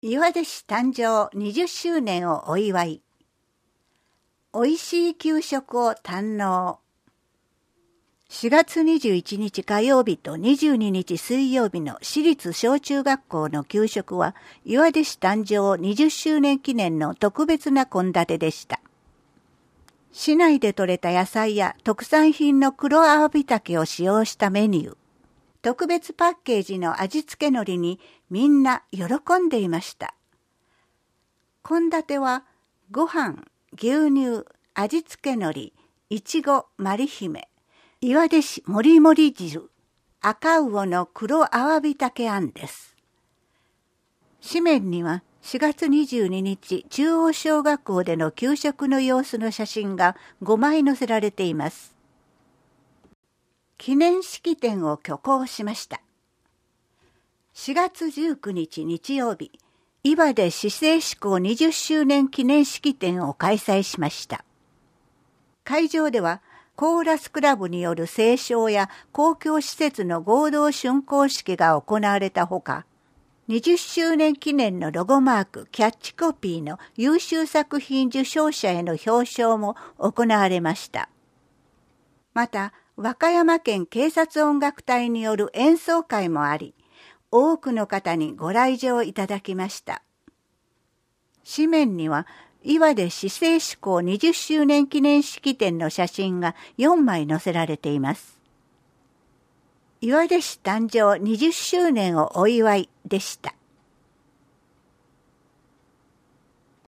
岩出市誕生20周年をお祝い。おいしい給食を堪能。4月21日火曜日と22日水曜日の私立小中学校の給食は岩出市誕生20周年記念の特別な献立でした。市内で採れた野菜や特産品の黒アワビタケを使用したメニュー。特別パッケージの味付け海苔にみんな喜んでいました。献立はご飯、牛乳、味付け海苔、いちご、まりひめ、岩出市もりもり汁、赤魚の黒アワビタケあんです。紙面には4月22日中央小学校での給食の様子の写真が5枚載せられています。記念式典を挙行しました。4月19日日曜日、岩出市政施行20周年記念式典を開催しました。会場ではコーラスクラブによる斉唱や公共施設の合同竣工式が行われたほか、20周年記念のロゴマーク、キャッチコピーの優秀作品受賞者への表彰も行われました。また、和歌山県警察音楽隊による演奏会もあり、多くの方にご来場いただきました。紙面には、岩出市政施行20周年記念式典の写真が4枚載せられています。岩出市誕生20周年をお祝いでした。